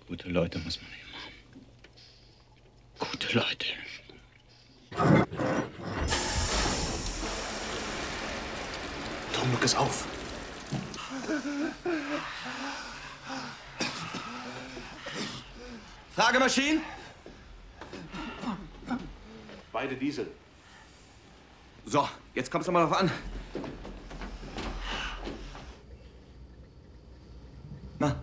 Gute Leute muss man immer. Gute Leute. Tom, look es auf. Fragemaschinen? Beide Diesel. So, jetzt kommt's nochmal drauf an. Na?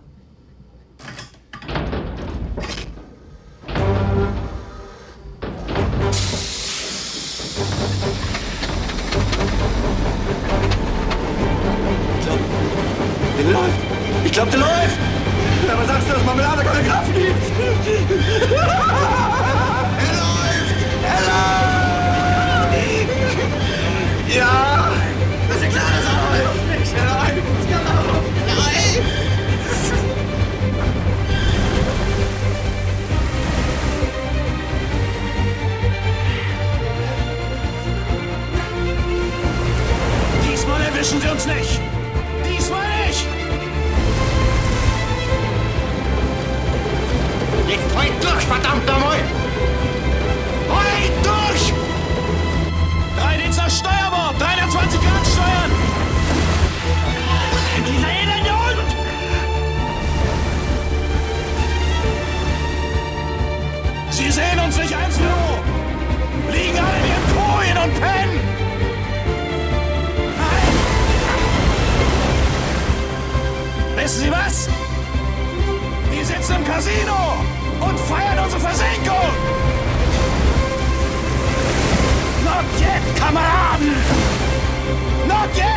Der läuft! Ich glaub, der läuft! Aber sagst du, dass Marmelade keine Kraft gibt? Er läuft! Er läuft! Ja! Das ist ja klar, dass er läuft! Er läuft! Er läuft! Diesmal erwischen sie uns nicht! Diesmal nicht! Jetzt heut durch, verdammt nochmal! Heut durch! 3 Dienst nach Steuerbord! 320 Grad steuern! Dieser elende Hund! Sie sehen uns nicht einzeln! Liegen alle in ihren Kojen und pennen! Nein! Wissen Sie was? Wir sitzen im Casino und feiern unsere Versenkung! Not yet, Kameraden! Not yet!